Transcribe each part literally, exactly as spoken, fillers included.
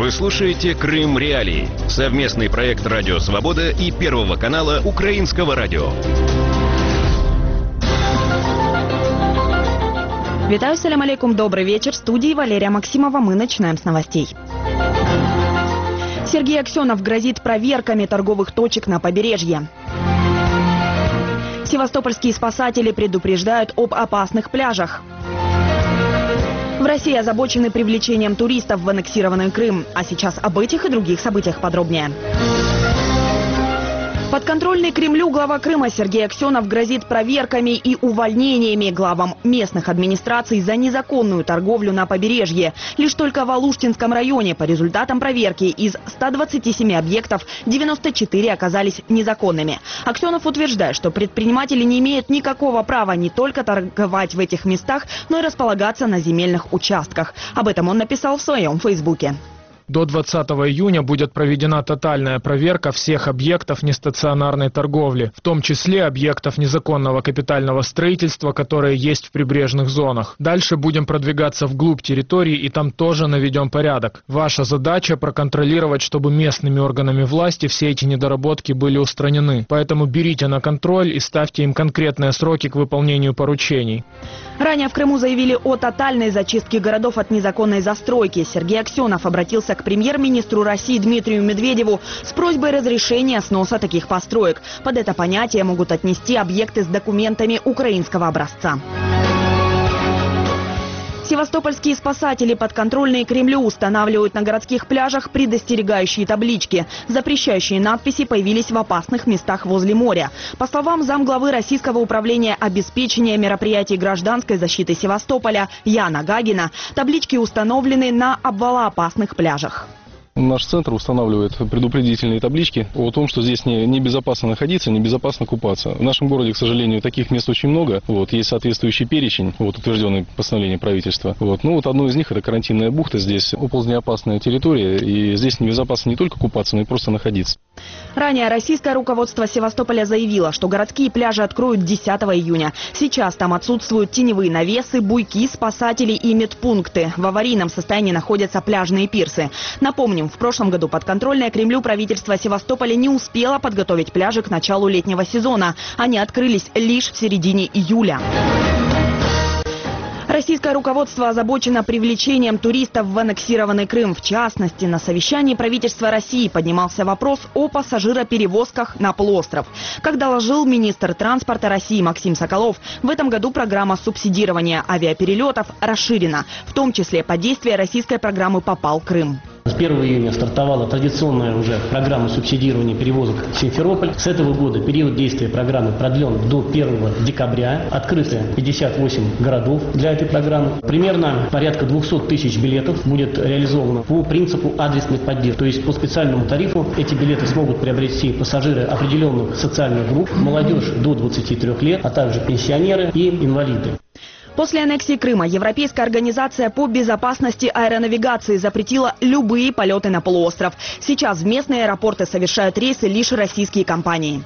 Вы слушаете «Крым Реалии» — совместный проект «Радио Свобода» и Первого канала Украинского радио. Витаю, салям алейкум, добрый вечер. В студии Валерия Максимова. Мы начинаем с новостей. Сергей Аксенов грозит проверками торговых точек на побережье. Севастопольские спасатели предупреждают об опасных пляжах. В России озабочены привлечением туристов в аннексированный Крым. А сейчас об этих и других событиях подробнее. Подконтрольный Кремлю глава Крыма Сергей Аксенов грозит проверками и увольнениями главам местных администраций за незаконную торговлю на побережье. Лишь только в Алуштинском районе по результатам проверки из ста двадцати семи объектов девяносто четыре оказались незаконными. Аксенов утверждает, что предприниматели не имеют никакого права не только торговать в этих местах, но и располагаться на земельных участках. Об этом он написал в своем фейсбуке. До двадцатого июня будет проведена тотальная проверка всех объектов нестационарной торговли, в том числе объектов незаконного капитального строительства, которые есть в прибрежных зонах. Дальше будем продвигаться вглубь территории и там тоже наведем порядок. Ваша задача проконтролировать, чтобы местными органами власти все эти недоработки были устранены. Поэтому берите на контроль и ставьте им конкретные сроки к выполнению поручений. Ранее в Крыму заявили о тотальной зачистке городов от незаконной застройки. Сергей Аксенов обратился к премьер-министру России Дмитрию Медведеву с просьбой разрешения сноса таких построек. Под это понятие могут отнести объекты с документами украинского образца. Севастопольские спасатели, подконтрольные Кремлю, устанавливают на городских пляжах предостерегающие таблички. Запрещающие надписи появились в опасных местах возле моря. По словам замглавы Российского управления обеспечения мероприятий гражданской защиты Севастополя Яна Гагина, таблички установлены на обвалоопасных пляжах. Наш центр устанавливает предупредительные таблички о том, что здесь не, небезопасно находиться, небезопасно купаться. В нашем городе, к сожалению, таких мест очень много. Вот, есть соответствующий перечень, вот, утвержденный постановлением правительства. Вот. Ну, вот одно из них — это карантинная бухта. Здесь оползнеопасная территория, и здесь небезопасно не только купаться, но и просто находиться. Ранее российское руководство Севастополя заявило, что городские пляжи откроют десятого июня. Сейчас там отсутствуют теневые навесы, буйки, спасатели и медпункты. В аварийном состоянии находятся пляжные пирсы. Напомним, в прошлом году подконтрольное Кремлю правительство Севастополя не успело подготовить пляжи к началу летнего сезона. Они открылись лишь в середине июля. Российское руководство озабочено привлечением туристов в аннексированный Крым. В частности, на совещании правительства России поднимался вопрос о пассажироперевозках на полуостров. Как доложил министр транспорта России Максим Соколов, в этом году программа субсидирования авиаперелетов расширена. В том числе под действие российской программы попал Крым. С первого июня стартовала традиционная уже программа субсидирования перевозок в Симферополь. С этого года период действия программы продлен до первого декабря. Открыты пятьдесят восемь городов для этой программы. Примерно порядка двухсот тысяч билетов будет реализовано по принципу адресной поддержки. То есть по специальному тарифу эти билеты смогут приобрести пассажиры определенных социальных групп, молодежь до двадцати трёх лет, а также пенсионеры и инвалиды. После аннексии Крыма Европейская организация по безопасности аэронавигации запретила любые полеты на полуостров. Сейчас в местные аэропорты совершают рейсы лишь российские компании.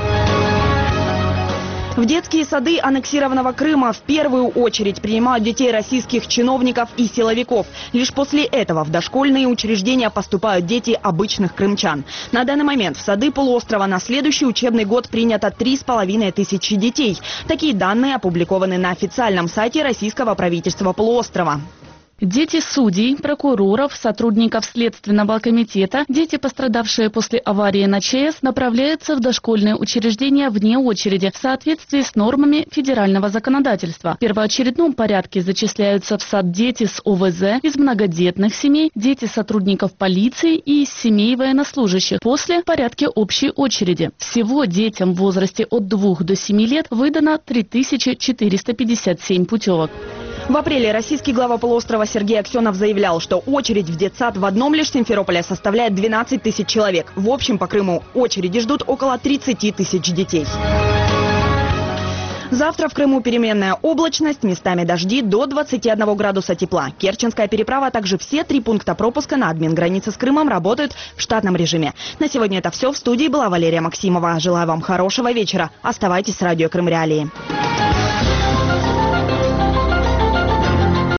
В детские сады аннексированного Крыма в первую очередь принимают детей российских чиновников и силовиков. Лишь после этого в дошкольные учреждения поступают дети обычных крымчан. На данный момент в сады полуострова на следующий учебный год принято три с половиной тысячи детей. Такие данные опубликованы на официальном сайте российского правительства полуострова. Дети судей, прокуроров, сотрудников Следственного комитета, дети, пострадавшие после аварии на ЧАЭС, направляются в дошкольные учреждения вне очереди в соответствии с нормами федерального законодательства. В первоочередном порядке зачисляются в сад дети с О В З, из многодетных семей, дети сотрудников полиции и из семей военнослужащих. После – в порядке общей очереди. Всего детям в возрасте от двух до семи лет выдано три тысячи четыреста пятьдесят семь путевок. В апреле российский глава полуострова Сергей Аксенов заявлял, что очередь в детсад в одном лишь Симферополе составляет двенадцать тысяч человек. В общем, по Крыму очереди ждут около тридцати тысяч детей. Завтра в Крыму переменная облачность, местами дожди до двадцати одного градуса тепла. Керченская переправа, а также все три пункта пропуска на админгранице с Крымом работают в штатном режиме. На сегодня это все. В студии была Валерия Максимова. Желаю вам хорошего вечера. Оставайтесь с радио Крым Реалии.